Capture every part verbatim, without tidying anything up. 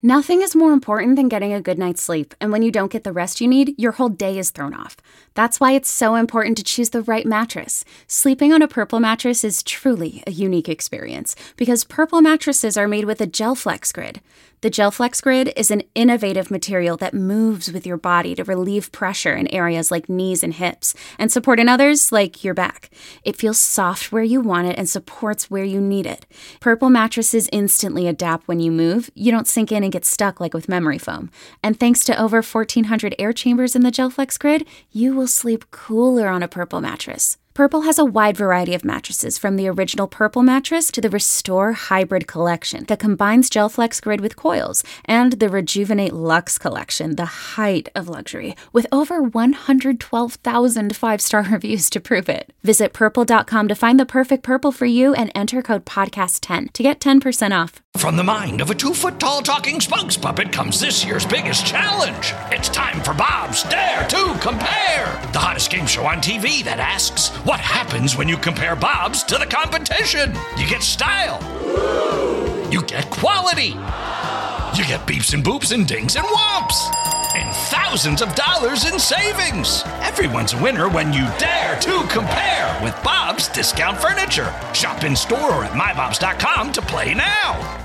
Nothing is more important than getting a good night's sleep, and when you don't get the rest you need, your whole day is thrown off. That's why it's so important to choose the right mattress. Sleeping on a Purple mattress is truly a unique experience, because Purple mattresses are made with a GelFlex Grid. The GelFlex Grid is an innovative material that moves with your body to relieve pressure in areas like knees and hips, and support in others like your back. It feels soft where you want it and supports where you need it. Purple mattresses instantly adapt when you move. You don't sink in and get stuck like with memory foam. And thanks to over fourteen hundred air chambers in the GelFlex Grid, you will sleep cooler on a Purple mattress. Purple has a wide variety of mattresses, from the original Purple mattress to the Restore Hybrid collection that combines GelFlex Grid with coils, and the Rejuvenate Luxe collection, the height of luxury, with over one hundred twelve thousand five-star reviews to prove it. Visit purple dot com to find the perfect Purple for you and enter code podcast ten to get ten percent off. From the mind of a two-foot-tall talking spokes puppet comes this year's biggest challenge. It's time for Bob's Dare to Compare, the hottest game show on T V that asks, what happens when you compare Bob's to the competition? You get style. You get quality. You get beeps and boops and dings and whomps. And thousands of dollars in savings. Everyone's a winner when you dare to compare with Bob's Discount Furniture. Shop in store or at my bobs dot com to play now.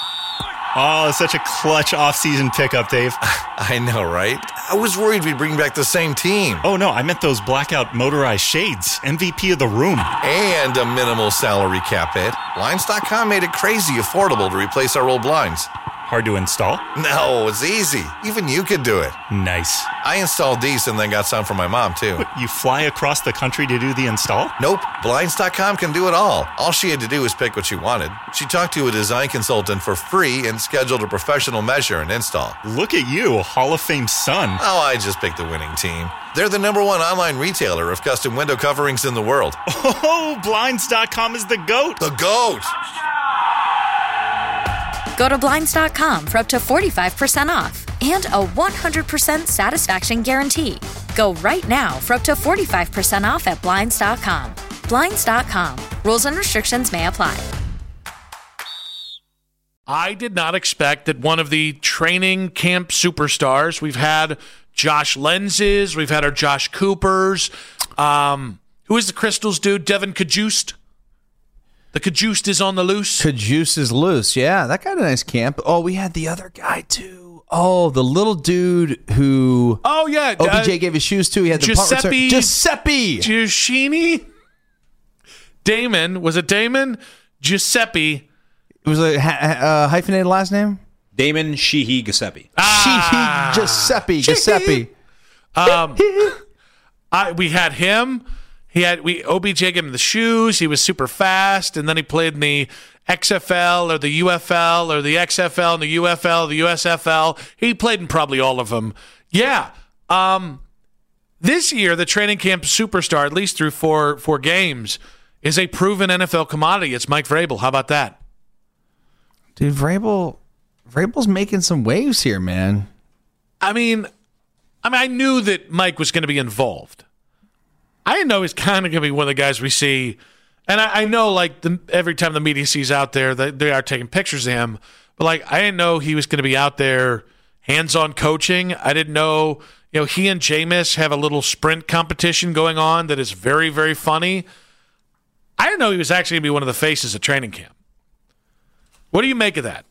Oh, such a clutch off-season pickup, Dave. I know, right? I was worried we'd bring back the same team. Oh, no, I meant those blackout motorized shades. M V P of the room. And a minimal salary cap hit. Blinds dot com made it crazy affordable to replace our old blinds. Hard to install? No, it's easy. Even you could do it. Nice. I installed these and then got some for my mom, too. What, you fly across the country to do the install? Nope. Blinds dot com can do it all. All she had to do was pick what she wanted. She talked to a design consultant for free and scheduled a professional measure and install. Look at you, Hall of Fame son. Oh, I just picked the winning team. They're the number one online retailer of custom window coverings in the world. Oh, Blinds dot com is the GOAT. The GOAT! Go to Blinds dot com for up to forty-five percent off and a one hundred percent satisfaction guarantee. Go right now for up to forty-five percent off at Blinds dot com. Blinds dot com. Rules and restrictions may apply. I did not expect that one of the training camp superstars, we've had Josh Lenzes, we've had our Josh Coopers, um, who is the Crystals dude? Devin Cajuste? The Cajuste is on the loose. Cajuste is loose, yeah. That got a nice camp. Oh, we had the other guy, too. Oh, the little dude who Oh, yeah. O B J uh, gave his shoes to. He had the Giuseppe. punt return. Giuseppe. Giushini? Damon. Was it Damon? Giuseppe. It was a uh, hyphenated last name? Damon Sheehy Giuseppe. Ah. Sheehy Giuseppe. Giuseppe. Um, I, we had him. He had we O B J gave him the shoes. He was super fast, and then he played in the X F L or the U F L or the X F L and the U F L, the U S F L. He played in probably all of them. Yeah. Um, this year, the training camp superstar, at least through four four games, is a proven N F L commodity. It's Mike Vrabel. How about that? Dude, Vrabel, Vrabel's making some waves here, man. I mean, I mean, I knew that Mike was going to be involved. I didn't know he's kind of going to be one of the guys we see. And I, I know, like, the, every time the media sees out there, they, they are taking pictures of him. But, like, I didn't know he was going to be out there hands-on coaching. I didn't know, you know, he and Jameis have a little sprint competition going on that is very, very funny. I didn't know he was actually going to be one of the faces of training camp. What do you make of that?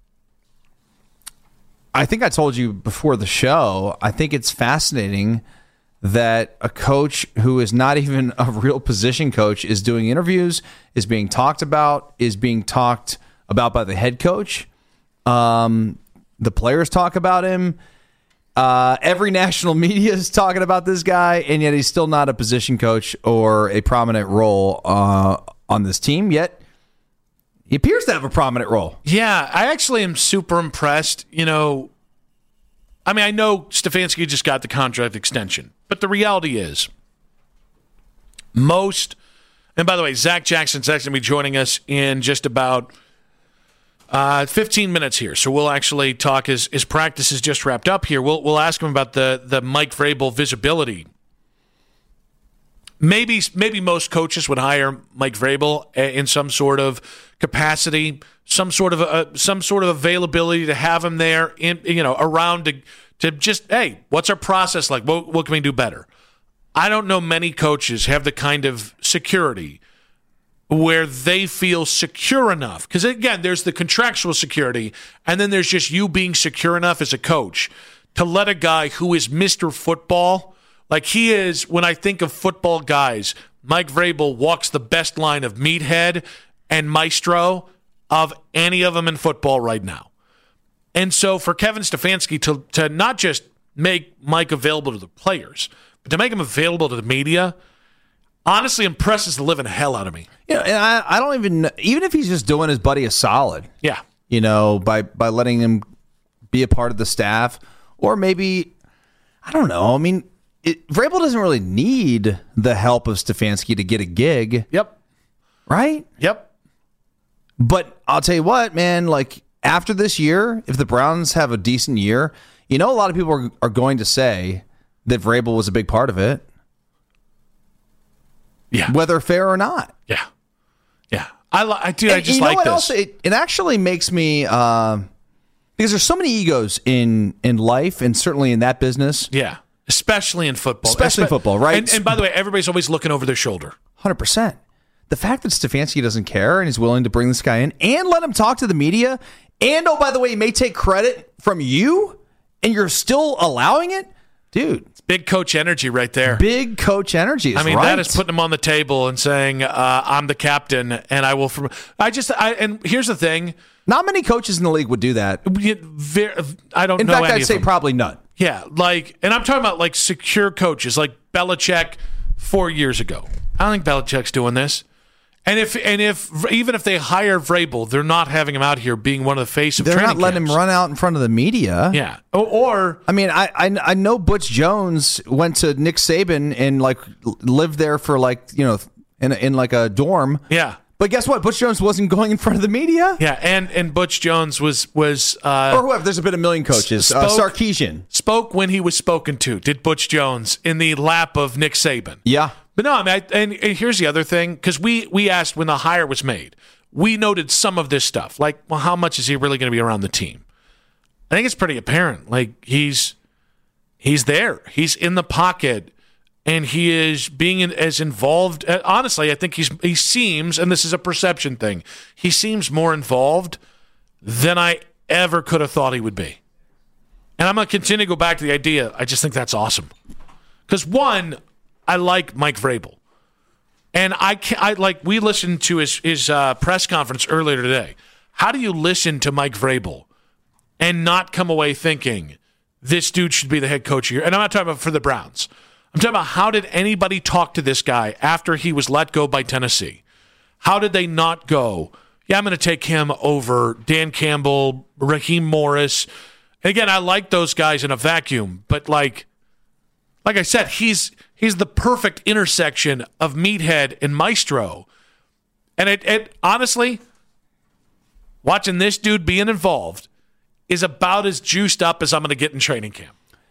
I think I told you before the show, I think it's fascinating that a coach who is not even a real position coach is doing interviews, is being talked about, is being talked about by the head coach. Um, the players talk about him. Uh, every national media is talking about this guy, and yet he's still not a position coach or a prominent role uh, on this team. Yet he appears to have a prominent role. Yeah, I actually am super impressed. You know, I mean, I know Stefanski just got the contract extension. But the reality is, most, and by the way, Zach Jackson's actually going to be joining us in just about uh, fifteen minutes here. So we'll actually talk, his, his practice is just wrapped up here. We'll, we'll ask him about the, the Mike Vrabel visibility. maybe maybe most coaches would hire Mike Vrabel in some sort of capacity, some sort of uh, some sort of availability to have him there, in you know, around to to just hey, what's our process like? What, what can we do better? I don't know many coaches have the kind of security where they feel secure enough. Because, again, there's the contractual security, and then there's just you being secure enough as a coach to let a guy who is Mister Football, like he is, when I think of football guys, Mike Vrabel walks the best line of meathead and maestro of any of them in football right now. And so for Kevin Stefanski to, to not just make Mike available to the players, but to make him available to the media, honestly impresses the living hell out of me. Yeah, and I, I don't even even if he's just doing his buddy a solid. Yeah, you know, by by letting him be a part of the staff, or maybe I don't know. I mean, it, Vrabel doesn't really need the help of Stefanski to get a gig. Yep. Right. Yep. But I'll tell you what, man. Like after this year, if the Browns have a decent year, you know, a lot of people are, are going to say that Vrabel was a big part of it. Yeah. Whether fair or not. Yeah. Yeah. I, li- I do. I just you know like what this. Else? It, it actually makes me, uh, because there's so many egos in, in life and certainly in that business. Yeah. Especially in football. Especially in football, right? And, and by the way, everybody's always looking over their shoulder. one hundred percent. The fact that Stefanski doesn't care and is willing to bring this guy in and let him talk to the media, and oh, by the way, he may take credit from you, and you're still allowing it? Dude. It's big coach energy right there. Big coach energy is I mean, right. that is putting him on the table and saying, uh, I'm the captain, and I will... From, I just... I, and here's the thing. Not many coaches in the league would do that. I don't in know fact, any I'd of say them. probably none. Yeah, like... And I'm talking about, like, secure coaches, like Belichick four years ago. I don't think Belichick's doing this. And if and if even if they hire Vrabel, they're not having him out here being one of the face of They're training not letting camps. him run out in front of the media. Yeah. Or, or I mean, I, I I know Butch Jones went to Nick Saban and like lived there for like, you know, in in like a dorm. yeah. But guess what? Butch Jones wasn't going in front of the media. Yeah, and, and Butch Jones was was uh, Or whoever. There's been a million coaches. Spoke, uh, Sarkisian spoke when he was spoken to. Did Butch Jones in the lap of Nick Saban? Yeah. But no, I mean, I, and, and here's the other thing, because we we asked when the hire was made, we noted some of this stuff, like, well, how much is he really going to be around the team? I think it's pretty apparent. Like he's he's there, he's in the pocket, and he is being in, as involved. Uh, honestly, I think he's he seems, and this is a perception thing, he seems more involved than I ever could have thought he would be. And I'm going to continue to go back to the idea. I just think that's awesome, because one, I like Mike Vrabel, and I can I like. We listened to his his uh, press conference earlier today. How do you listen to Mike Vrabel and not come away thinking this dude should be the head coach here? And I'm not talking about for the Browns. I'm talking about how did anybody talk to this guy after he was let go by Tennessee? How did they not go, yeah, I'm going to take him over Dan Campbell, Raheem Morris. And again, I like those guys in a vacuum, but like, like I said, he's he's the perfect intersection of meathead and maestro. And it, it honestly, watching this dude being involved is about as juiced up as I'm going to get in training camp.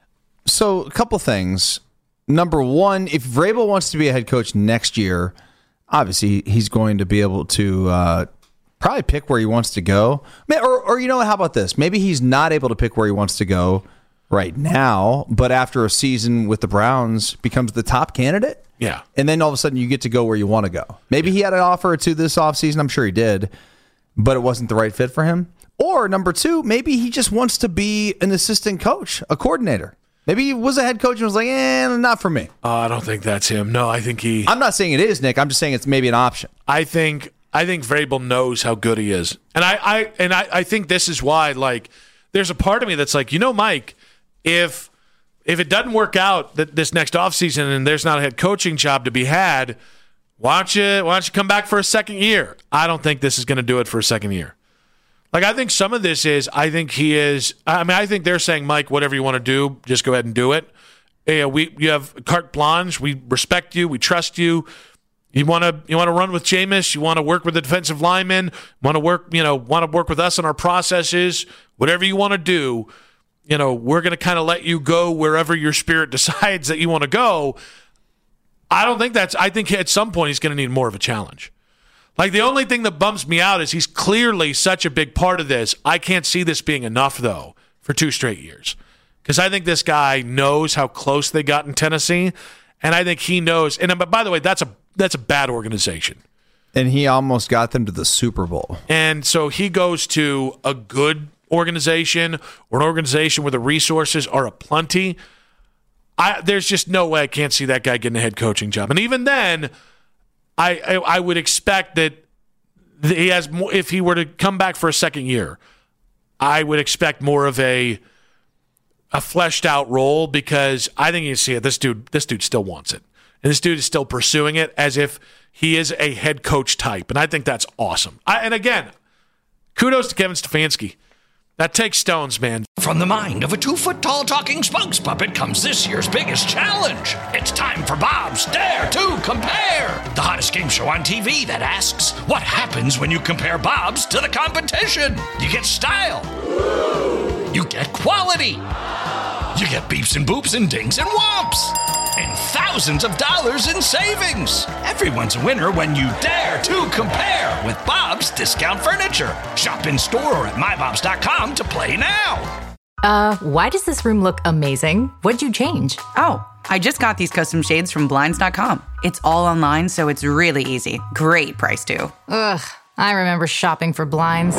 So a couple things. Number one, if Vrabel wants to be a head coach next year, obviously he's going to be able to uh, probably pick where he wants to go. Or, or you know, how about this? Maybe he's not able to pick where he wants to go right now, but after a season with the Browns becomes the top candidate. Yeah. And then all of a sudden you get to go where you want to go. Maybe he had an offer or two this offseason. I'm sure he did, but it wasn't the right fit for him. Or number two, maybe he just wants to be an assistant coach, a coordinator. Maybe he was a head coach and was like, eh, not for me. Uh, I don't think that's him. No, I think he... I'm not saying it is, Nick. I'm just saying it's maybe an option. I think I think Vrabel knows how good he is. And I, I and I, I think this is why, like, there's a part of me that's like, you know, Mike, if if it doesn't work out that this next offseason and there's not a head coaching job to be had, why don't you why don't you come back for a second year? I don't think this is going to do it for a second year. Like, I think some of this is, I think he is, I mean, I think they're saying, Mike, whatever you want to do, just go ahead and do it. You know, we, you have carte blanche. We respect you. We trust you. You want to you want to run with Jameis. You want to work with the defensive linemen. Want to work, you know, want to work with us on our processes. Whatever you want to do, you know, we're going to kind of let you go wherever your spirit decides that you want to go. I don't think that's, I think at some point he's going to need more of a challenge. Like, the only thing that bumps me out is he's clearly such a big part of this. I can't see this being enough, though, for two straight years. Because I think this guy knows how close they got in Tennessee, and I think he knows. And by the way, that's a that's a bad organization. And he almost got them to the Super Bowl. And so he goes to a good organization or an organization where the resources are aplenty. I, there's just no way I can't see that guy getting a head coaching job. And even then, I, I I would expect that he has more, if he were to come back for a second year, I would expect more of a a fleshed out role, because I think you see it. This dude, this dude still wants it, and this dude is still pursuing it as if he is a head coach type, and I think that's awesome. I, and again, kudos to Kevin Stefanski. That takes stones, man. From the mind of a two-foot-tall talking spokes puppet comes this year's biggest challenge. It's time for Bob's Dare to Compare, the hottest game show on T V that asks, what happens when you compare Bob's to the competition? You get style. You get quality. You get beeps and boops and dings and whomps. And thousands of dollars in savings. Everyone's a winner when you dare to compare with Bob's Discount Furniture. Shop in store or at my bobs dot com to play now. Uh, why does this room look amazing? What'd you change? Oh, I just got these custom shades from blinds dot com. It's all online, so it's really easy. Great price, too. Ugh, I remember shopping for blinds.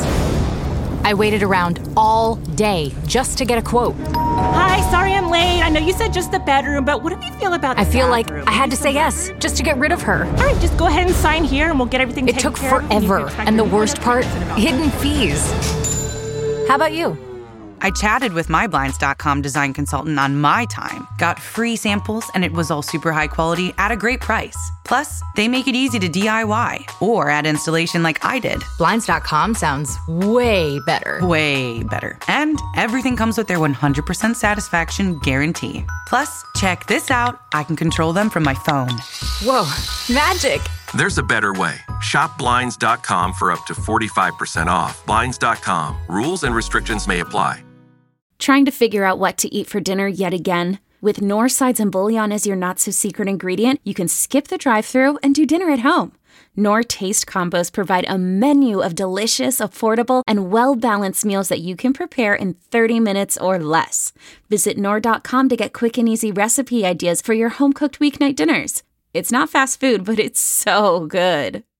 I waited around all day just to get a quote. Hi, sorry I'm late. I know you said just the bedroom, but what do you feel about the I feel bathroom? like I had to say yes just to get rid of her. All right, just go ahead and sign here and we'll get everything It taken took care of. forever, and the worst part, hidden fees. How about you? I chatted with my blinds dot com design consultant on my time, got free samples, and it was all super high quality at a great price. Plus, they make it easy to D I Y or add installation like I did. blinds dot com sounds way better. Way better. And everything comes with their one hundred percent satisfaction guarantee. Plus, check this out. I can control them from my phone. Whoa, magic. There's a better way. Shop blinds dot com for up to forty-five percent off. blinds dot com. Rules and restrictions may apply. Trying to figure out what to eat for dinner yet again? With Knorr sides and bouillon as your not-so-secret ingredient, you can skip the drive-thru and do dinner at home. Knorr Taste Combos provide a menu of delicious, affordable, and well-balanced meals that you can prepare in thirty minutes or less. Visit Knorr dot com to get quick and easy recipe ideas for your home-cooked weeknight dinners. It's not fast food, but it's so good.